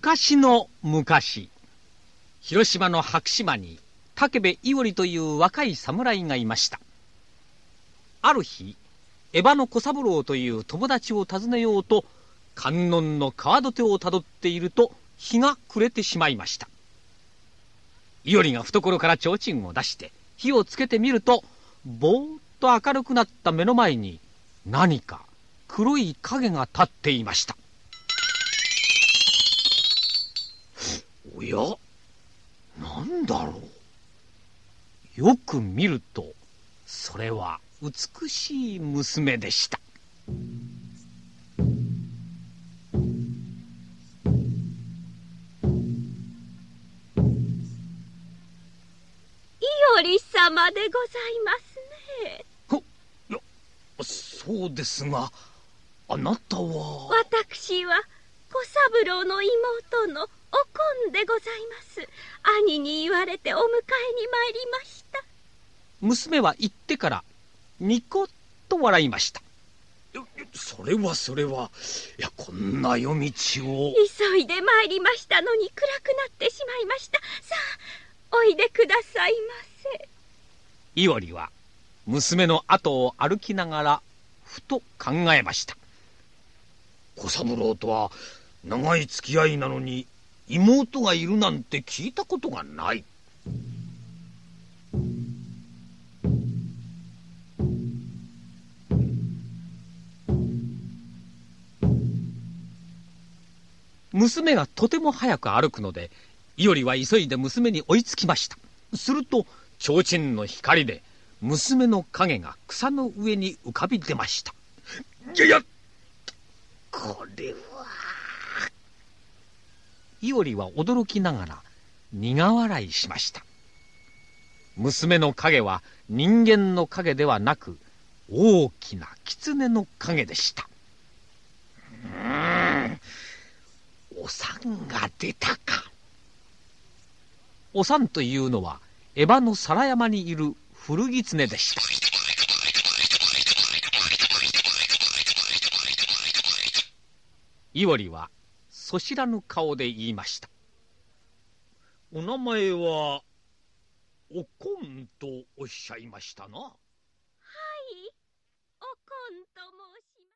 昔の昔、広島の白島に武部伊織という若い侍がいました。ある日、江場の小三郎という友達を訪ねようと観音の川土手をたどっていると日が暮れてしまいました。伊織が懐から提灯を出して火をつけてみると、ぼーっと明るくなった目の前に何か黒い影が立っていました。おや、なんだろう。よく見ると、それは美しい娘でした。 伊織様でございますね。 いや、そうですが、あなたは。 私は小三郎の妹のおこんでございます。兄に言われてお迎えに参りました。 娘は言ってからニコッと笑いました。それは、いや、こんな夜道を。 急いで参りましたのに暗くなってしまいました。さあ、おいでくださいませ。 伊織は娘の後を歩きながらふと考えました。小三郎とは長い付き合いなのに妹がいるなんて聞いたことがない。娘がとても早く歩くので、伊織は急いで娘に追いつきました。すると提灯の光で娘の影が草の上に浮かび出ました。いや、これは。伊織は驚きながら苦笑いしました。娘の影は人間の影ではなく、大きな狐の影でした。お産が出たか。お産というのは江場の皿山にいる古狐でした。伊織はそしらぬ顔で言いました。お名前はおこんとおっしゃいましたな。